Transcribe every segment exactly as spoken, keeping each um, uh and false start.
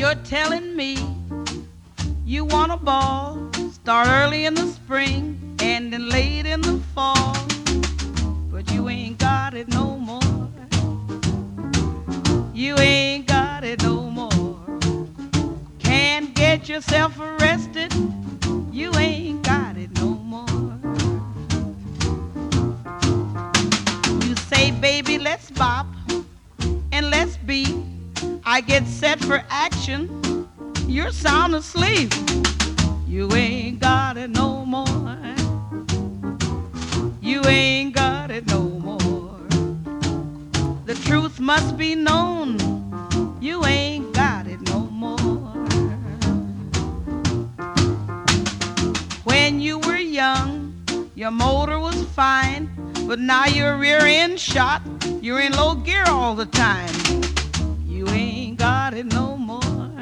You're telling me you want a ball, start early in the spring and then late in the fall, but you ain't got it no more. You ain't got it no more. Can't get yourself arrested. You ain't got it no more. You say, baby, let's bop and let's beat. I get set for action. You're sound asleep. You ain't got it no more. You ain't got it no more. The truth must be known. You ain't got it no more. When you were young, your motor was fine, but now you're rear end shot. You're in low gear all the time. You ain't got it no more.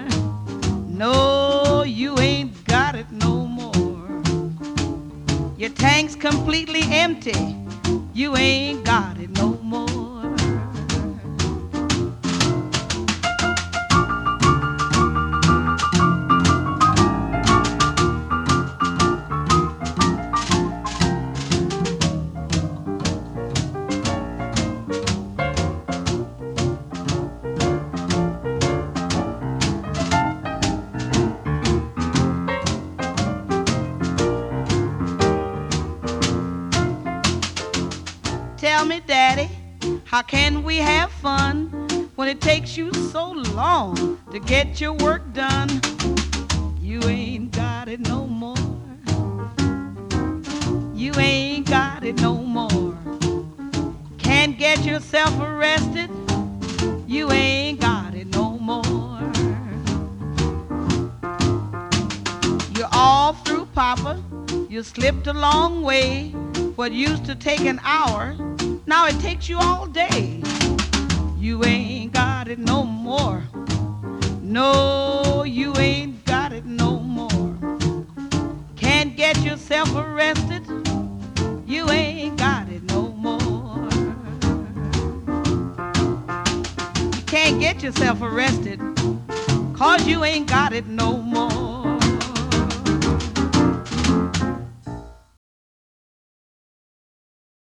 No, you ain't got it no more. Your tank's completely empty. You ain't got it no more. Tell me, Daddy, how can we have fun when it takes you so long to get your work done? You ain't got it no more. You ain't got it no more. Can't get yourself arrested. You ain't got it no more. You're all through, Papa. You slipped a long way. What used to take an hour, now it takes you all day. You ain't got it no more. No, you ain't got it no more. Can't get yourself arrested. You ain't got it no more. You can't get yourself arrested, 'cause you ain't got it no more.